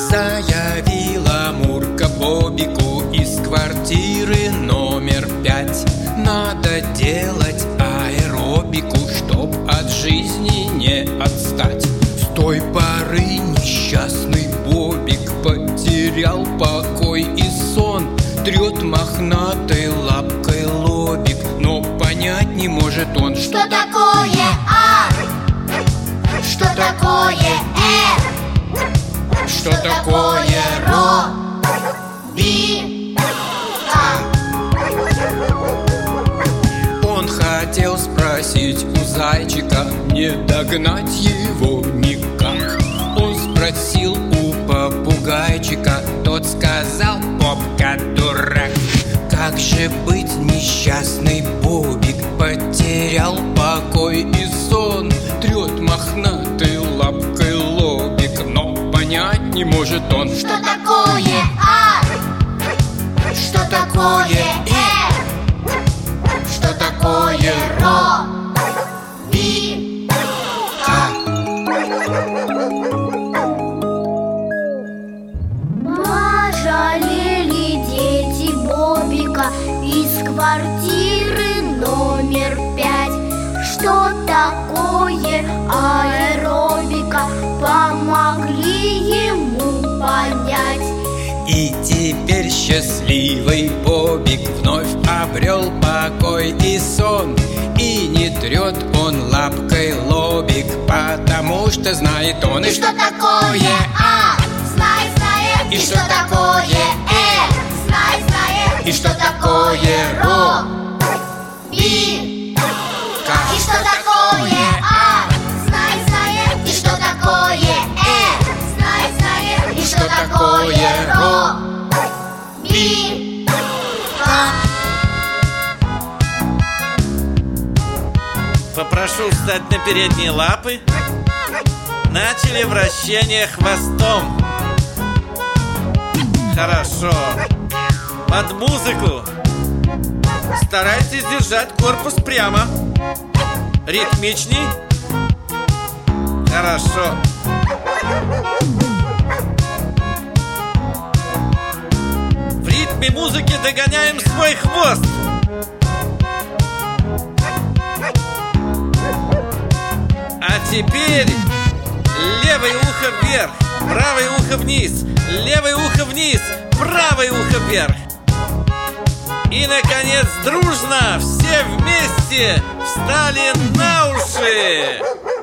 Заявила Мурка Бобику из квартиры номер 5: надо делать аэробику, чтоб от жизни не отстать. С той поры несчастный Бобик потерял покой и сон. Трет мохнатой лапкой лобик, но понять не может он, что такое А, что такое что такое Ро, Би, А. Он хотел спросить у зайчика, не догнать его никак. Он спросил у попугайчика, тот сказал: попка дурак. Как же быть, несчастный Бобик потерял покой и сон. Трет мохнатой лапкой лобик, но понять не может он, что такое А, что такое что такое Ро, Би, А. Пожалели дети Бобика из квартиры номер 5. Что такое аэробика, помогли ему понять. И теперь счастливый Бобик вновь обрел покой и сон. И не трет он лапкой лобик, потому что знает он, и что такое А, знает, знает. И что такое знает, знает. И что такое Ро, Би, и что такое А, знает, знает. И что такое знает, знает. И что такое Ро, Би, А. Попрошу встать на передние лапы. Начали вращение хвостом. Хорошо. Под музыку старайтесь держать корпус прямо. Ритмичней. Хорошо. В ритме музыки догоняем свой хвост. А теперь левое ухо вверх, правое ухо вниз, левое ухо вниз, правое ухо вверх. И, наконец, дружно все вместе встали на уши.